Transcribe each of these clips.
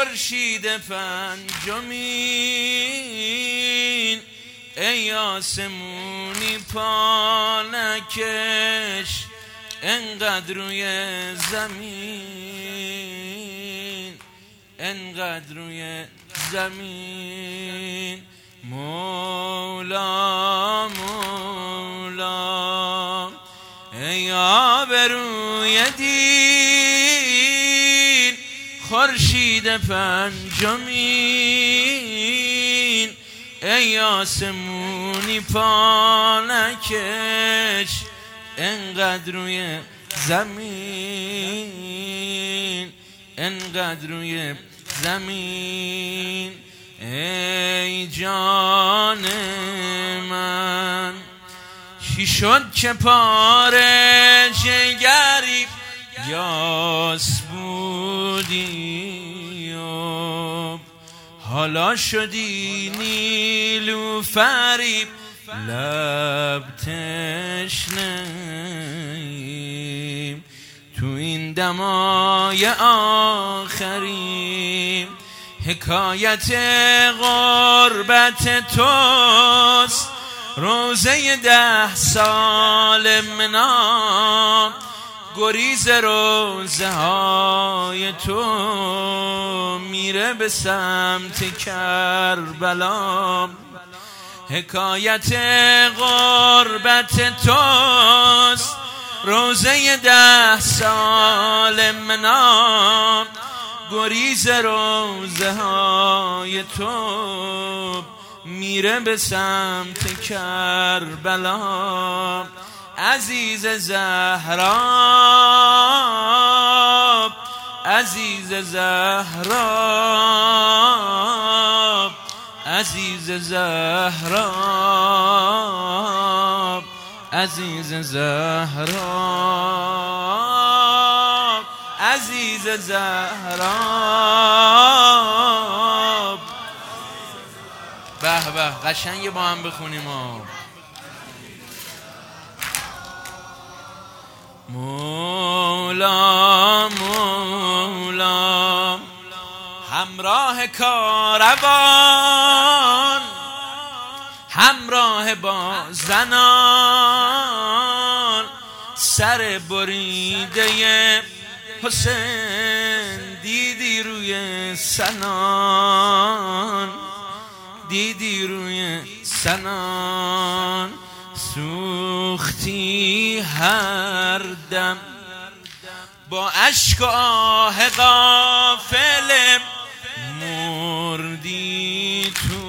خورشید پنجمین ای آسمونی پانکش انقدر روی زمین، انقدر روی زمین. مولا مولا ای آبروی دین، خورشید پنجمین ای آسمونی پانکش انقدر روی زمین، انقدر روی زمین. ای جان من چی شد که پاره جگری یاس بودی و حالا شدی نیلوفری لب تشنه تو این دمای آخریم. حکایت غربت توست روزه 10 سال منا، گریز روزه های تو میره به سمت کربلا. حکایت غربت توست روزه 10 سال منا، گریز روزه های تو میره به سمت کربلا. عزیز زهرا، عزیز زهرا، عزیز زهرا، عزیز زهرا، عزیز زهرا. به به قشنگ با هم بخونیم. مولا مولا همراه کاروان، همراه با زنان، سر بریده حسین دیدی روی سنان، دیدی روی سنان. سوختی هر دم با اشک و آه غافل، مردی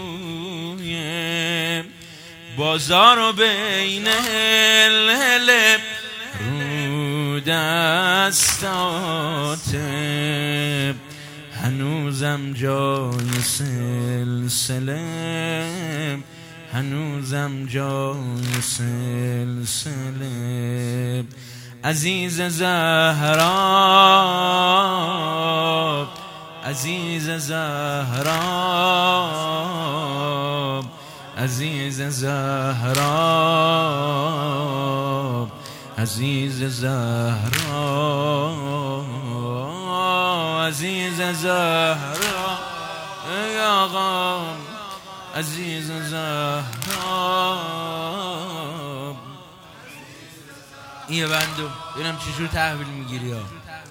توی بازار و بین هل رو دستات، هنوزم جای سلسله، هنوزم جای سلسله. عزیز زهرا، عزیز زهرا، عزیز زهرا، عزیز زهرا، عزیز زهرا. ای آقا عزیز زهرا. این بندو ببینم چجور تحویل میگیری ها.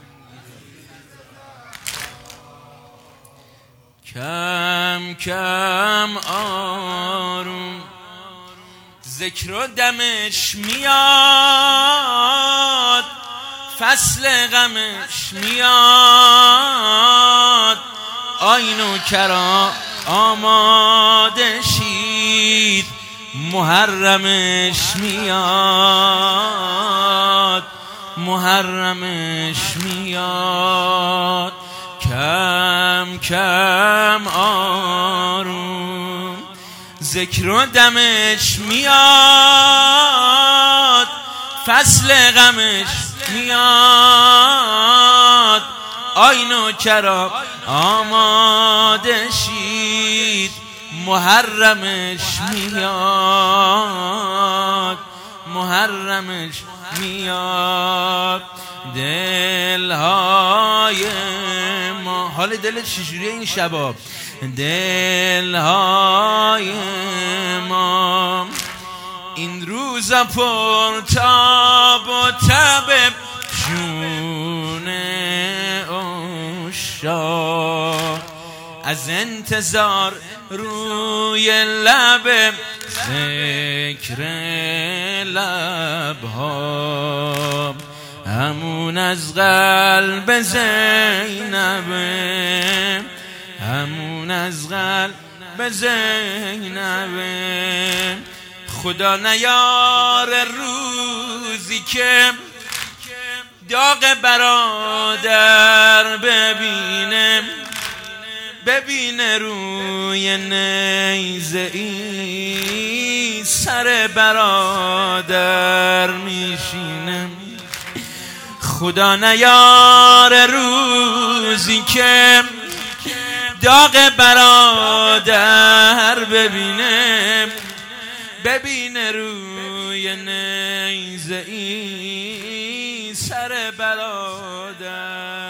کم کم آروم ذکر و دمش میاد، فصل غمش میاد، آین و کرا آماده شید، محرمش میاد، محرمش میاد. کم کم آروم ذکر و دمش میاد، فصل غمش میاد، آین و کرا آماده شید، محرمش میاد، محرمش میاد. دلهای ما حال حال دلت چجوریه این شبا؟ دلهای ما این روزا پر تاب و تب جون عشاق، از انتظار روی لب ذکر لبها، همون از قلب زینبه، همون از قلب زینبه. خدا نیار روزی که داغ برادر ببینه روی نیزه ای سر برادر میشینه. خدا نیار روزی که داغ برادر ببینه روی نیزه ای سر برادر.